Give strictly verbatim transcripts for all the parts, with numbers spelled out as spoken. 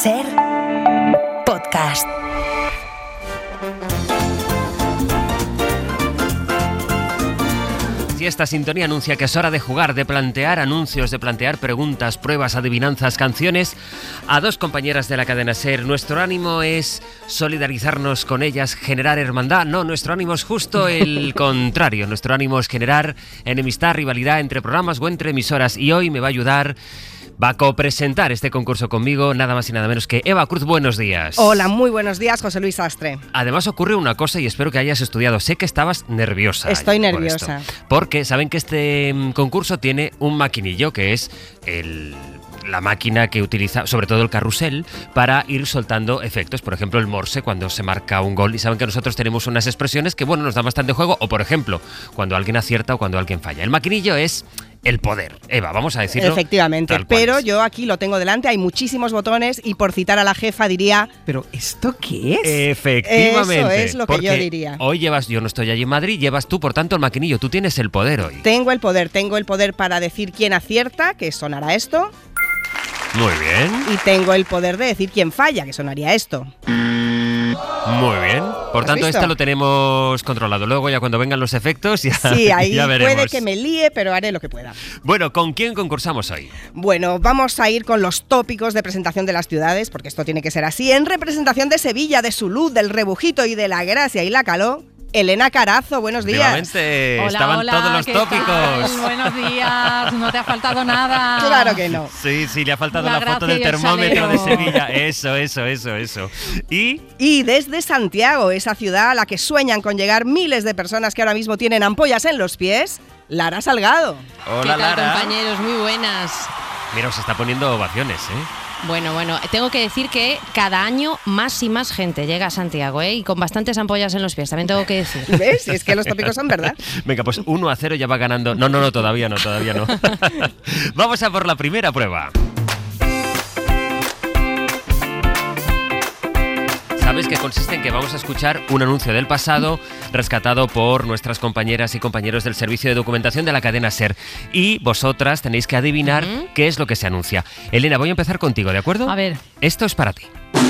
Ser podcast. Y esta sintonía anuncia que es hora de jugar, de plantear anuncios, de plantear preguntas, pruebas, adivinanzas, canciones a dos compañeras de la cadena SER. Nuestro ánimo es solidarizarnos con ellas, generar hermandad. No, nuestro ánimo es justo el contrario. Nuestro ánimo es generar enemistad, rivalidad entre programas o entre emisoras. Y hoy me va a ayudar... Va a copresentar este concurso conmigo nada más y nada menos que Eva Cruz. Buenos días. Hola, muy buenos días, José Luis Astre. Además ocurre una cosa y espero que hayas estudiado. Sé que estabas nerviosa. Estoy por nerviosa. Esto, porque saben que este concurso tiene un maquinillo que es el... la máquina que utiliza, sobre todo el carrusel, para ir soltando efectos. Por ejemplo, el morse cuando se marca un gol. Y saben que nosotros tenemos unas expresiones que, bueno, nos dan bastante juego. O, por ejemplo, cuando alguien acierta o cuando alguien falla. El maquinillo es el poder. Eva, vamos a decirlo. Efectivamente, pero es. Yo aquí lo tengo delante. Hay muchísimos botones y por citar a la jefa diría... ¿Pero esto qué es? Efectivamente. Eso es lo que yo diría. Hoy llevas, yo no estoy allí en Madrid, llevas tú, por tanto, el maquinillo. Tú tienes el poder hoy. Tengo el poder. Tengo el poder para decir quién acierta, que sonará esto. Muy bien. Y tengo el poder de decir quién falla, que sonaría esto. Muy bien. Por tanto, visto? esto lo tenemos controlado. Luego ya cuando vengan los efectos ya, sí, ahí ya veremos. Puede que me líe, pero haré lo que pueda. Bueno, ¿con quién concursamos hoy? Bueno, vamos a ir con los tópicos de presentación de las ciudades, porque esto tiene que ser así. En representación de Sevilla, de su luz, del rebujito y de la gracia y la caló, Elena Carazo, buenos días. Efectivamente, hola, estaban hola, todos los ¿qué tópicos. tal? Buenos días, no te ha faltado nada. Claro que no. Sí, sí, le ha faltado La la, foto del gracia y el termómetro de salero. Sevilla. Eso, eso, eso, eso. Y... Y desde Santiago, esa ciudad a la que sueñan con llegar miles de personas que ahora mismo tienen ampollas en los pies, Lara Salgado. Hola, ¿Qué tal, Lara. compañeros? Muy buenas. Mira, os está poniendo ovaciones, ¿eh? Bueno, bueno, tengo que decir que cada año más y más gente llega a Santiago, ¿eh? Y con bastantes ampollas en los pies, también tengo que decir. ¿Ves? Es que los tópicos son verdad. Venga, pues uno a cero ya va ganando. No, no, no, todavía no, todavía no. Vamos a por la primera prueba. Sabes que consiste en que vamos a escuchar un anuncio del pasado rescatado por nuestras compañeras y compañeros del servicio de documentación de la cadena SER. Y vosotras tenéis que adivinar uh-huh. qué es lo que se anuncia. Elena, voy a empezar contigo, ¿de acuerdo? A ver. Esto es para ti.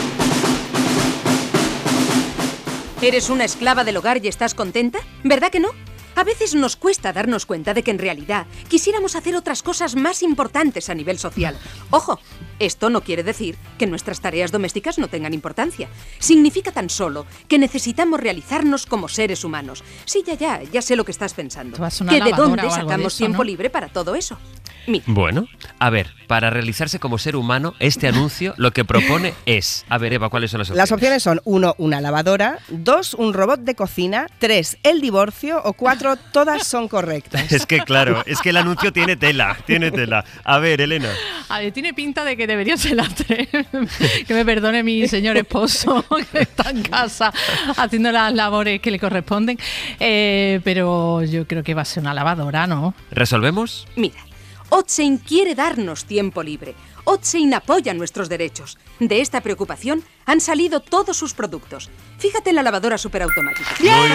¿Eres una esclava del hogar y estás contenta? ¿Verdad que no? A veces nos cuesta darnos cuenta de que en realidad quisiéramos hacer otras cosas más importantes a nivel social. Ojo, esto no quiere decir que nuestras tareas domésticas no tengan importancia. Significa tan solo que necesitamos realizarnos como seres humanos. Sí, ya, ya, ya sé lo que estás pensando. ¿Que de dónde sacamos de eso, tiempo ¿no? libre para todo eso? Mira. Bueno, a ver, para realizarse como ser humano, este anuncio lo que propone es... A ver, Eva, ¿cuáles son las opciones? Las opciones son uno, una lavadora, dos, un robot de cocina, tres, el divorcio o cuatro, todas son correctas. Es que claro, es que el anuncio tiene tela, tiene tela. A ver, Elena. A ver, tiene pinta de que debería ser las tres. Que me perdone mi señor esposo, que está en casa haciendo las labores que le corresponden. Eh, pero yo creo que va a ser una lavadora, ¿no? ¿Resolvemos? Mira. Otsain quiere darnos tiempo libre. Otsain apoya nuestros derechos. De esta preocupación han salido todos sus productos. Fíjate en la lavadora superautomática. ¡Muy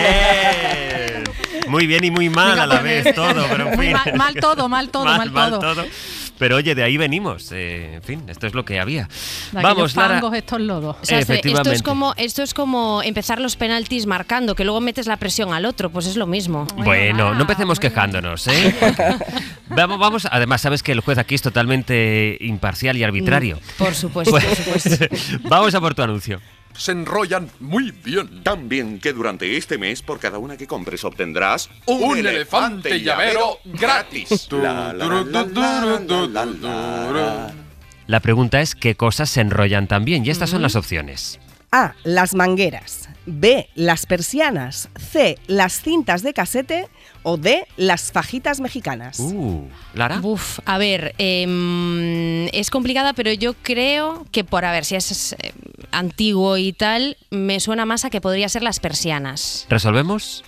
bien! Muy bien y muy mal a la vez todo, pero en fin. Mal, mal todo, mal todo, mal, mal todo. todo. Pero oye, de ahí venimos. Eh, en fin, esto es lo que había. De Vamos, Lara. fangos, estos lodos. O sea, Efectivamente. Esto es como esto es como empezar los penaltis marcando, que luego metes la presión al otro, pues es lo mismo. Bueno, Bueno, no empecemos bueno. quejándonos, ¿eh? vamos, vamos. Además, sabes que el juez aquí es totalmente imparcial y arbitrario. Por supuesto, por supuesto. Vamos a por tu anuncio. Se enrollan muy bien. Tan bien que durante este mes, por cada una que compres, obtendrás un, un elefante, elefante llavero gratis. La, la, la, la, la, la, la, la. La pregunta es ¿qué cosas se enrollan también? Y estas son las opciones. A, las mangueras. B, las persianas. C, las cintas de casete. O D, las fajitas mexicanas. Uh, ¿Lara? Uf, a ver, eh, es complicada, pero yo creo que por, a ver, si es eh, antiguo y tal, me suena más a que podría ser las persianas. ¿Resolvemos?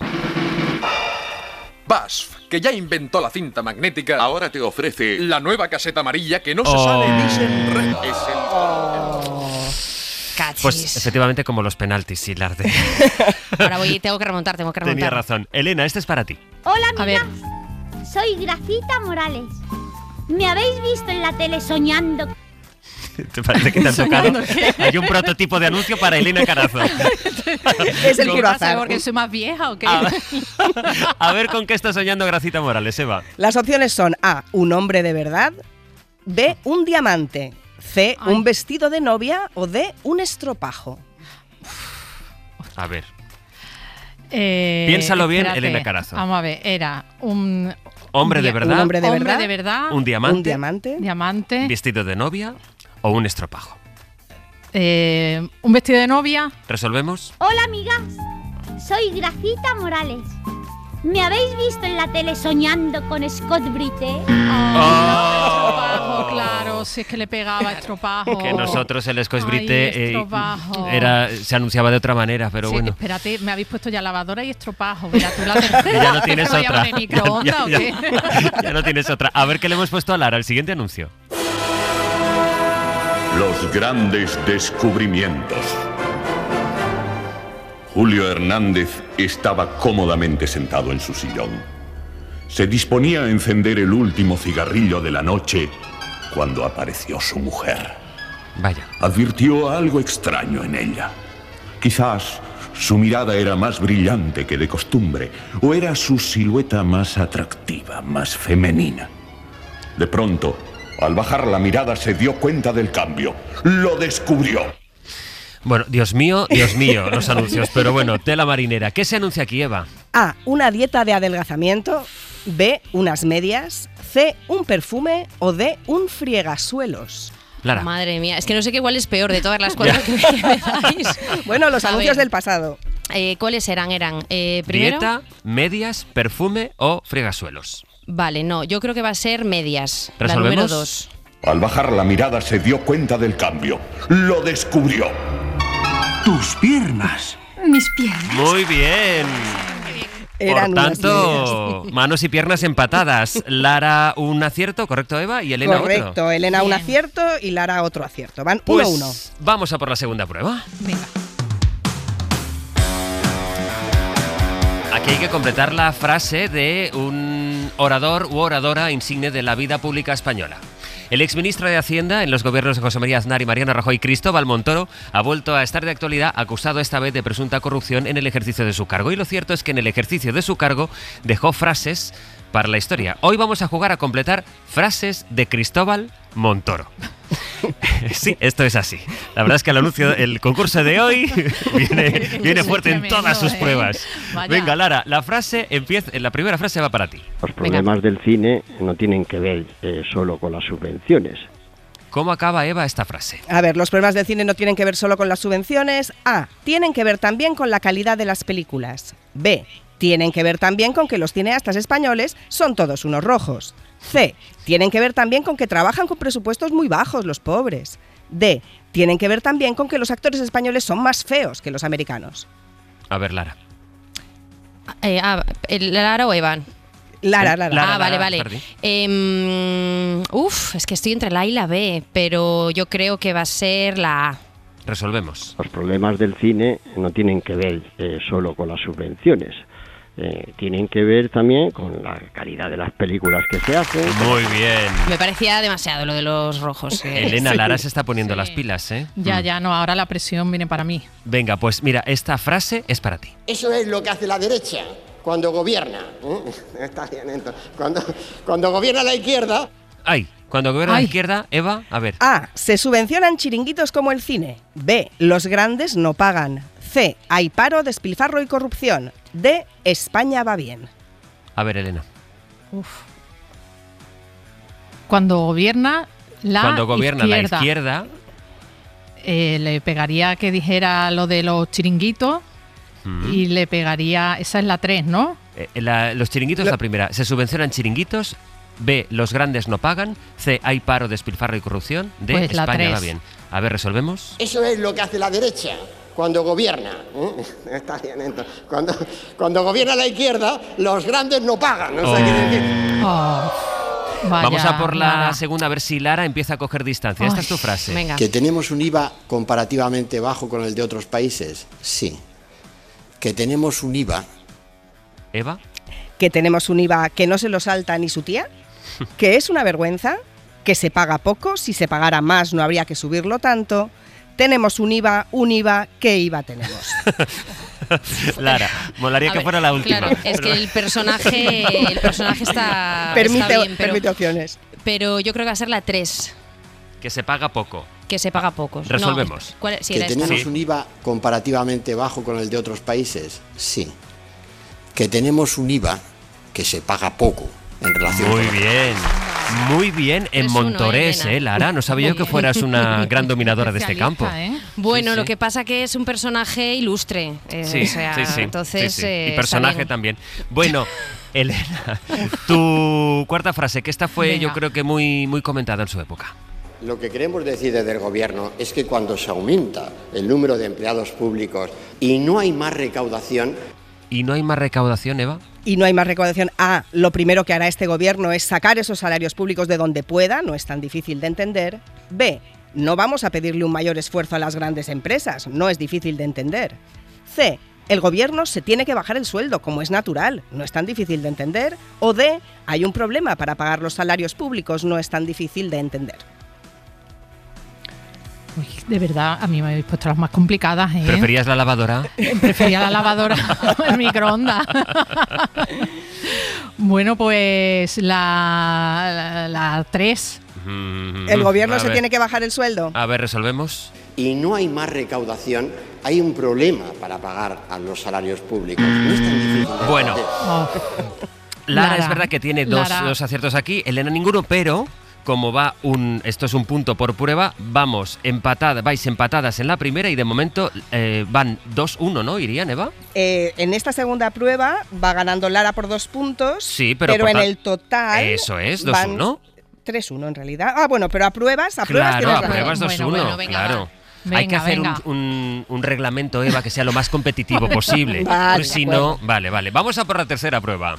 B A S F, que ya inventó la cinta magnética, ahora te ofrece la nueva caseta amarilla que no se oh. sale ni se enreda. Es el... Oh. Cachis. Pues efectivamente como los penaltis, sí, las de... Ahora voy, tengo que remontar, tengo que remontar. Tenía razón. Elena, este es para ti. Hola, A ver. Soy Gracita Morales. ¿Me habéis visto en la tele soñando ¿Te parece que te han tocado? Hay un prototipo de anuncio para Elena Carazo. Es el ¿Qué puro pasa? azar. ¿Porque soy más vieja o qué? A ver, a ver con qué está soñando Gracita Morales, Eva. Las opciones son A, un hombre de verdad, B, un diamante, C, Ay. un vestido de novia o D, un estropajo. A ver. Eh, Piénsalo bien, espérate. Elena Carazo. Vamos a ver, era un... Hombre de dia- verdad, Un hombre de hombre verdad, de verdad, un diamante, un diamante, diamante, vestido de novia o un estropajo. eh, un vestido de novia. ¿Resolvemos? Hola amigas, soy Gracita Morales. ¿Me habéis visto en la tele soñando con Scott Brite? Estropajo, claro, si es que le pegaba estropajo. Que nosotros el Scotch Ay, Brite eh, estropajo. era, se anunciaba de otra manera, pero Sí, bueno. espérate, me habéis puesto ya lavadora y estropajo. Mira, tú la tercera. Ya no tienes ¿Me voy a otra. poner microondas Ya- o ya- qué? ya no tienes otra. A ver qué le hemos puesto a Lara, el siguiente anuncio. Los grandes descubrimientos. Julio Hernández estaba cómodamente sentado en su sillón. Se disponía a encender el último cigarrillo de la noche cuando apareció su mujer. Vaya. Advirtió algo extraño en ella. Quizás su mirada era más brillante que de costumbre, o era su silueta más atractiva, más femenina. De pronto, al bajar la mirada, se dio cuenta del cambio. Lo descubrió. Bueno, Dios mío, Dios mío, los anuncios. Pero bueno, tela marinera. ¿Qué se anuncia aquí, Eva? A, una dieta de adelgazamiento, B, unas medias, C, un perfume o D, un friegasuelos. Lara. Madre mía, es que no sé qué cuál es peor de todas las cuatro que, que me dais. Bueno, los A anuncios ver. del pasado. Eh, ¿Cuáles eran? Eran eh, primero. Dieta, medias, perfume o fregasuelos. Vale, no, yo creo que va a ser medias. La ¿Resolvemos? número dos. Al bajar la mirada, se dio cuenta del cambio. Lo descubrió. Tus piernas. Mis piernas. Muy bien. Eran Por unas tanto, manos y piernas empatadas. Lara un acierto, ¿correcto, Eva? Y Elena Correcto, otro. Elena un Bien. acierto y Lara otro acierto. Van Pues uno a uno. vamos a por la segunda prueba. Venga. Aquí hay que completar la frase de un orador u oradora insigne de la vida pública española. El exministro de Hacienda en los gobiernos de José María Aznar y Mariano Rajoy, Cristóbal Montoro, ha vuelto a estar de actualidad, acusado esta vez de presunta corrupción en el ejercicio de su cargo. Y lo cierto es que en el ejercicio de su cargo dejó frases para la historia. Hoy vamos a jugar a completar frases de Cristóbal Montoro. Sí, esto es así. La verdad es que el anuncio, el concurso de hoy viene, viene fuerte en Tremendo, todas sus ¿eh? pruebas. Vaya. Venga, Lara, la frase empieza, la primera frase va para ti. Los problemas del cine no tienen que ver eh, solo con las subvenciones. ¿Cómo acaba, Eva, esta frase? A ver, los problemas del cine no tienen que ver solo con las subvenciones. A, tienen que ver también con la calidad de las películas. B, tienen que ver también con que los cineastas españoles son todos unos rojos. C, tienen que ver también con que trabajan con presupuestos muy bajos los pobres. D, tienen que ver también con que los actores españoles son más feos que los americanos. A ver, Lara. Eh, ah, ¿el- ¿Lara o Evan? Lara, Lara. Lara, ah, vale, Lara, vale. perdí. Em, uf, es que estoy entre la A y la B, pero yo creo que va a ser la A. Resolvemos. Los problemas del cine no tienen que ver eh, solo con las subvenciones. Eh, tienen que ver también con la calidad de las películas que se hacen. Muy bien. Me parecía demasiado lo de los rojos. eh. Elena, Sí. Lara se está poniendo Sí. las pilas, ¿eh? Ya, Mm. ya, no, ahora la presión viene para mí. Venga, pues mira, esta frase es para ti. Eso es lo que hace la derecha cuando gobierna. ¿eh? Está bien, entonces. Cuando, cuando gobierna la izquierda. Ay, cuando gobierna la Ay. izquierda, Eva, a ver. A, se subvencionan chiringuitos como el cine. B, los grandes no pagan. C, hay paro, despilfarro y corrupción. D, España va bien. A ver, Elena. Uf. Cuando gobierna la Cuando gobierna izquierda, la izquierda, eh, le pegaría que dijera lo de los chiringuitos mm, y le pegaría, esa es la tres, ¿no? eh, la- los chiringuitos, Lo- la primera. Se subvencionan chiringuitos. B, los grandes no pagan. C, hay paro, despilfarro y corrupción. D, Pues la España tres. va bien. A ver, resolvemos. Eso es lo que hace la derecha cuando gobierna. ¿eh? Está bien, entonces. Cuando, cuando gobierna la izquierda, los grandes no pagan. O sea, Oh. quiere decir- Oh, vaya, Vamos a por la Lara. segunda, a ver si Lara empieza a coger distancia. Esta Ay, es tu frase. Venga. ¿Que tenemos un I V A comparativamente bajo con el de otros países? Sí. ¿Que tenemos un I V A? Eva. Que tenemos un I V A que no se lo salta ni su tía. Que es una vergüenza. que se paga poco, si se pagara más no habría que subirlo tanto. Tenemos un IVA, un IVA, ¿qué IVA tenemos? Lara, molaría A que ver, fuera la última. Claro, es que el personaje, el personaje está, Permite, está bien, pero, permite opciones. pero yo creo que va a ser la tres, Que se paga poco. que se paga poco. Resolvemos. No, ¿cuál- sí, ¿Que era esta. tenemos Sí. un IVA comparativamente bajo con el de otros países? Sí. ¿Que tenemos un IVA que se paga poco en relación Muy con... bien, muy bien en tres uno, Montorés, Elena. ¿eh, Lara? No sabía yo que fueras una gran dominadora de este campo. Especialista, ¿eh? Bueno, Sí, sí. lo que pasa que es un personaje ilustre. eh, Sí, o sea, sí, sí, entonces, sí, sí. eh, Y está personaje bien. también. Bueno, Elena, tu cuarta frase, que esta fue Venga. yo creo que muy, muy comentada en su época. Lo que queremos decir desde el Gobierno es que cuando se aumenta el número de empleados públicos y no hay más recaudación... ¿Y no hay más recaudación, Eva? Y no hay más recaudación. A, lo primero que hará este gobierno es sacar esos salarios públicos de donde pueda, no es tan difícil de entender. B, no vamos a pedirle un mayor esfuerzo a las grandes empresas, no es difícil de entender. C, el gobierno se tiene que bajar el sueldo, como es natural, no es tan difícil de entender. O D, hay un problema para pagar los salarios públicos, no es tan difícil de entender. Uy, de verdad, a mí me habéis puesto las más complicadas, ¿eh? ¿Preferías la lavadora? Prefería la lavadora el microondas. Bueno, pues la, la, la tres. ¿El gobierno A se ver. tiene que bajar el sueldo? A ver, resolvemos. y no hay más recaudación, hay un problema para pagar a los salarios públicos. No es tan difícil de Bueno. entender. Oh. Lara, Lara, es verdad que tiene dos, Lara. dos aciertos aquí, Elena ninguno, pero como va un, esto es un punto por prueba, vamos empatadas, vais empatadas en la primera y de momento eh, van dos uno, ¿no? Irían, Eva. Eh, en esta segunda prueba va ganando Lara por dos puntos, Sí, pero por en ta- el total Eso es, dos van uno. tres uno en realidad. Ah, bueno, pero a pruebas, a pruebas Claro, tienes a razón. pruebas dos uno, Bueno, bueno, venga, claro. va. Hay que Venga, hacer un, venga. un- un reglamento, Eva, que sea lo más competitivo posible. Vale, Pues si de no, acuerdo. vale, vale. Vamos a por la tercera prueba.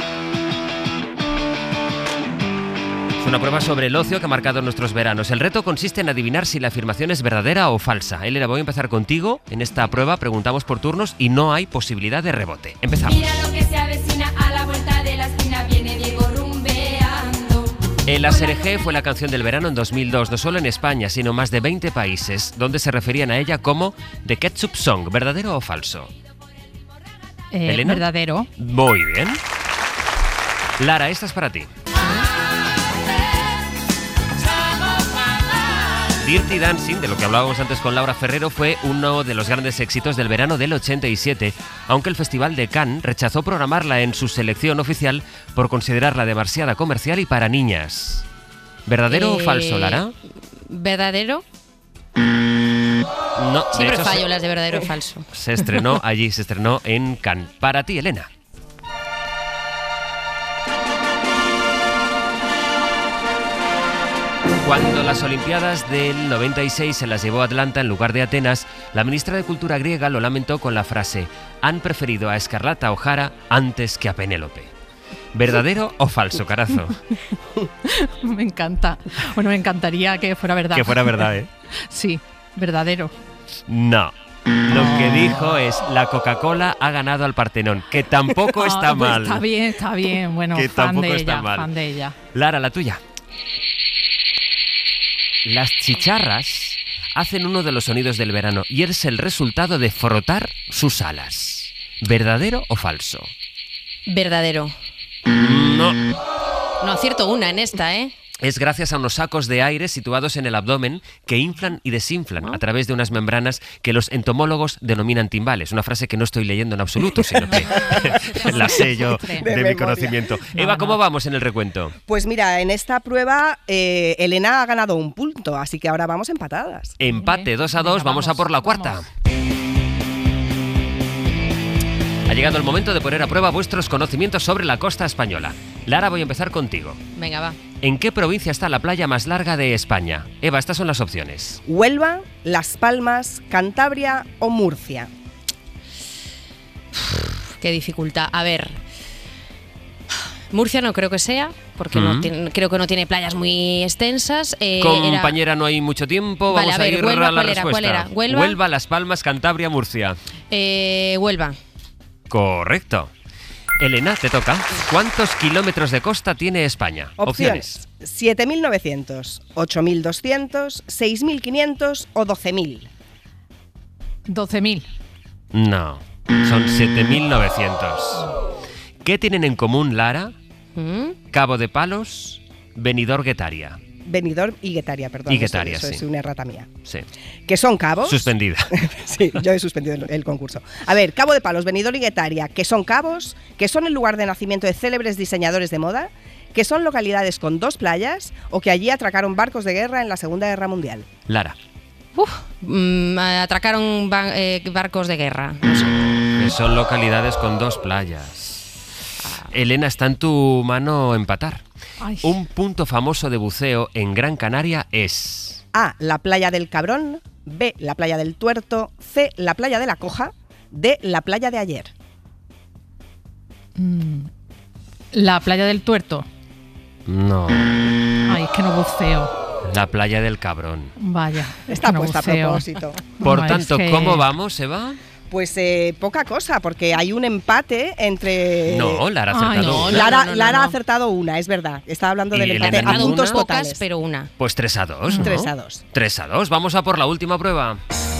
Es una prueba sobre el ocio que ha marcado nuestros veranos. El reto consiste en adivinar si la afirmación es verdadera o falsa. Elena, voy a empezar contigo. En esta prueba preguntamos por turnos y no hay posibilidad de rebote. Empezamos. Mira lo que se avecina a la vuelta de la esquina, viene Diego rumbeando. El Aserejé fue la canción del verano en dos mil dos, no solo en España, sino más de veinte países, donde se referían a ella como The Ketchup Song. ¿Verdadero o falso? Eh, ¿Elena? verdadero. Muy bien. Lara, esta es para ti. Dirty Dancing, de lo que hablábamos antes con Laura Ferrero, fue uno de los grandes éxitos del verano del ochenta y siete, aunque el Festival de Cannes rechazó programarla en su selección oficial por considerarla demasiado comercial y para niñas. ¿Verdadero o Eh, falso, Lara? ¿Verdadero? No, de Siempre hecho, fallo se, las de verdadero o falso. se estrenó allí, se estrenó en Cannes. Para ti, Elena. Cuando las Olimpiadas del noventa y seis se las llevó a Atlanta en lugar de Atenas, la ministra de Cultura griega lo lamentó con la frase: han preferido a Escarlata O'Hara antes que a Penélope. ¿Verdadero o falso, Carazo? Me encanta. Bueno, me encantaría que fuera verdad. Que fuera verdad, ¿eh? Sí, verdadero. No. Lo que dijo es: la Coca-Cola ha ganado al Partenón, que tampoco está Ah, pues mal. Está bien, está bien. Bueno, Que fan tampoco de está ella, mal. fan de ella. Lara, la tuya. Las chicharras hacen uno de los sonidos del verano y es el resultado de frotar sus alas. ¿Verdadero o falso? Verdadero. No. No acierto una en esta, ¿eh? Es gracias a unos sacos de aire situados en el abdomen que inflan y desinflan a través de unas membranas que los entomólogos denominan timbales. Una frase que no estoy leyendo en absoluto, sino que la sé yo de, De mi memoria. conocimiento. No, Eva, ¿cómo no. vamos en el recuento? Pues mira, en esta prueba eh, Elena ha ganado un punto, así que ahora vamos empatadas. Empate dos a dos, Venga, vamos, a por la cuarta. vamos. Ha llegado el momento de poner a prueba vuestros conocimientos sobre la costa española. Lara, voy a empezar contigo. Venga, va. ¿En qué provincia está la playa más larga de España? Eva, estas son las opciones. Huelva, Las Palmas, Cantabria o Murcia. Qué dificultad. A ver. Murcia no creo que sea, porque Mm. no tiene- creo que no tiene playas muy extensas. Eh, era- Compañera, no hay mucho tiempo, Vale, vamos a ver, a ir Huelva, a la ¿cuál era? respuesta. ¿Cuál era? ¿Huelva? Las Palmas, Cantabria, Murcia. eh, Huelva. Correcto. Elena, te toca. ¿Cuántos kilómetros de costa tiene España? Opciones. siete mil novecientos, ocho mil doscientos, seis mil quinientos o doce mil. doce mil. No, son siete mil novecientos. ¿Qué tienen en común Lara, ¿Mm? Cabo de Palos, Benidorm Guetaria? Benidorm y Guetaria, perdón. Y Guetaria, eso, eso sí. es una errata mía. Sí. Que son cabos. Suspendida. Sí, yo he suspendido el, el concurso. A ver, Cabo de Palos, Benidorm y Guetaria, que son cabos, que son el lugar de nacimiento de célebres diseñadores de moda, que son localidades con dos playas o que allí atracaron barcos de guerra en la Segunda Guerra Mundial. Lara. Uf, mm, atracaron ba- eh, barcos de guerra. No sé. Que son localidades con dos playas. Elena, está en tu mano empatar. Ay. Un punto famoso de buceo en Gran Canaria es... A, la playa del Cabrón. B, la playa del Tuerto. C, la playa de la Coja. D, la playa de ayer. Mm, La playa del Tuerto. No, Ay, es que no buceo. la playa del Cabrón. Vaya. es Está que no puesta a buceo. propósito. Por No, es tanto, que- ¿cómo vamos, Eva? Pues eh, poca cosa, porque hay un empate entre... No, Lara ha Ay, acertado no, una. Lara, no, no, no, Lara no. ha acertado una, es verdad. Estaba hablando Y del Elena empate a ninguna. puntos Pocas, totales. pero una. Pues tres a dos, ¿no? tres a dos. tres a dos. Vamos a por la última prueba.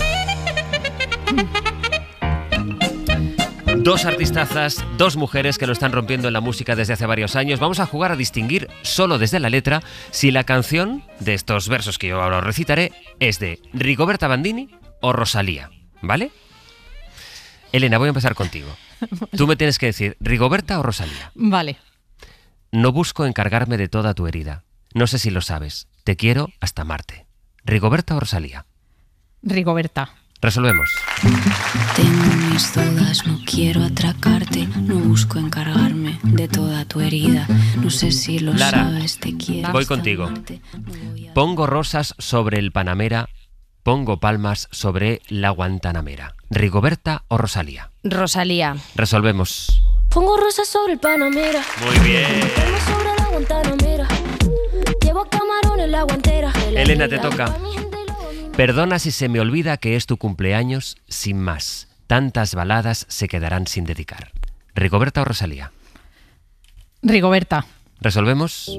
Dos artistazas, dos mujeres que lo están rompiendo en la música desde hace varios años. Vamos a jugar a distinguir solo desde la letra si la canción de estos versos que yo ahora os recitaré es de Rigoberta Bandini o Rosalía, ¿vale? Elena, voy a empezar contigo. Tú me tienes que decir Rigoberta o Rosalía. Vale. No busco encargarme de toda tu herida. No sé si lo sabes. Te quiero hasta Marte. ¿Rigoberta o Rosalía? Rigoberta. Resolvemos. Tengo mis dudas, no quiero atracarte, no busco encargarme de toda tu herida. No sé si lo Lara, sabes, te quiero. voy hasta contigo. Marte. Pongo rosas sobre el Panamera, pongo palmas sobre la Guantanamera. ¿Rigoberta o Rosalía? Rosalía. Resolvemos. Pongo rosas sobre el Panamera. Muy bien. Pongo sobre la Guantanamera. Llevo camarones la guantera. Elena, te toca. Perdona si se me olvida que es tu cumpleaños, sin más. Tantas baladas se quedarán sin dedicar. ¿Rigoberta o Rosalía? Rigoberta. ¿Resolvemos?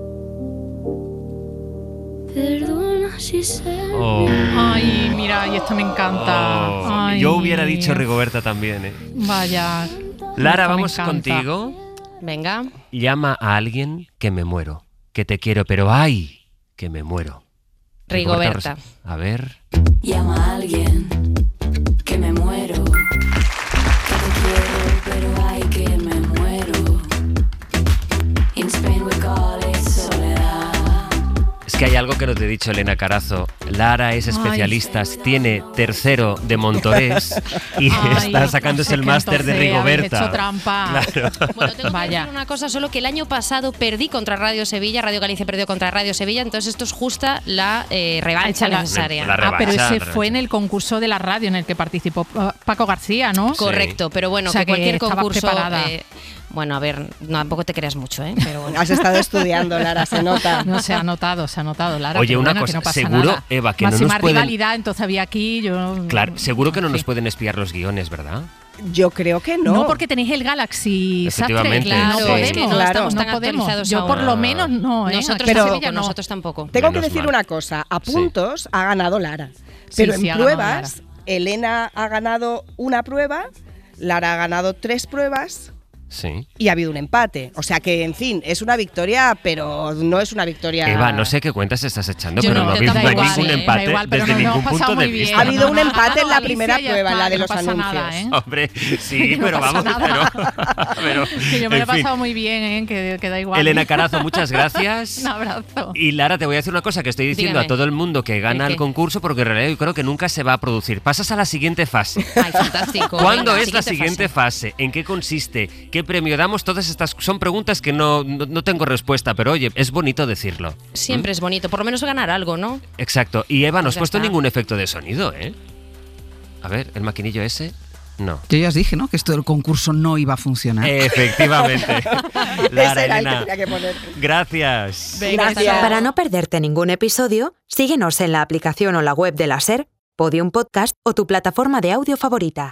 Perdona si se... Oh. Ay, mira, y esto me encanta. Oh, Ay. yo hubiera dicho Rigoberta también, ¿eh? Vaya. Lara, Esto me vamos encanta. contigo. Venga. Llama a alguien que me muero, que te quiero, pero ¡ay! Que me muero. Rigoberta. Rosa- A ver. Llama a alguien que me muero, que te quiero, pero ay que me muero. In Spain we call it soledad. Es que hay algo que no te he dicho, Elena Carazo. Lara es especialista, tiene tercero de Montorés y Ay, está sacándose es el que máster de entonces habéis Rigoberta. hecho trampa. Claro. Bueno, tengo que Vaya. decir una cosa, solo que el año pasado perdí contra Radio Sevilla, Radio Galicia perdió contra Radio Sevilla, entonces esto es justa la eh, revancha La- necesaria. la Ah, pero revancha, ese la fue en el concurso de la radio en el que participó uh, Paco García, ¿no? Correcto, pero bueno, O sea, que cualquier que estabas concurso... preparada. eh, bueno, a ver, no, tampoco te creas mucho, ¿eh? Pero bueno. Has estado estudiando, Lara, se nota. No, se ha notado, se ha notado, Lara. Oye, pero una bueno, que cosa, no pasa seguro, nada. Eva, que no Máxima nos pueden- rivalidad, entonces había aquí, yo... Claro, seguro que no nos Sí. pueden espiar los guiones, ¿verdad? Yo creo que no. No, porque tenéis el Galaxy Sastre. Efectivamente, No sí. podemos. es que no Claro. estamos tan no podemos. actualizados Yo por aún. lo menos no, ¿eh? Nosotros Aquí en tampoco, Sevilla no. nosotros tampoco. Tengo Menos que decir mal. una cosa, a Sí. puntos ha ganado Lara. Sí, Pero sí, en ha ganado pruebas, Elena ha ganado una prueba, Lara ha ganado tres pruebas Sí. y ha habido un empate. O sea que, en fin, es una victoria, pero no es una victoria... Eva, no sé qué cuentas estás echando, Yo pero no, no, ha yo habido- no hay tampoco, ningún eh, da empate igual, pero desde nos lo ningún hemos pasado punto de muy vista. bien. Ha habido un No, no, empate en la Galicia primera ya prueba, en está, la de que no los pasa anuncios. nada, ¿eh? Hombre, sí, No pero pasa vamos, nada. pero, pero, Que yo me lo he en fin. pasado muy bien, ¿eh? que, que da igual. Elena Carazo, muchas gracias. Un abrazo. Y Lara, te voy a decir una cosa que estoy diciendo Dígame. a todo el mundo que gana ¿El el qué? concurso, porque en realidad yo creo que nunca se va a producir. Pasas a la siguiente fase. Ay, fantástico. ¿Cuándo Venga, es la siguiente fase? ¿En qué consiste? ¿Qué premio damos? Todas estas son preguntas que no, no, no tengo respuesta, pero oye, es bonito decirlo. Siempre es bonito, por lo menos ganar algo, ¿no? Exacto. Y Eva, no has Pues ya puesto está. ningún efecto de sonido, ¿eh? A ver, el maquinillo ese. No. Yo ya os dije, ¿no? Que esto del concurso no iba a funcionar. Efectivamente. Lara, Ese era el que Elena, tenía que poner. gracias. Venga, hasta Gracias. luego. Para no perderte ningún episodio, síguenos en la aplicación o la web de la SER, Podium Podcast o tu plataforma de audio favorita.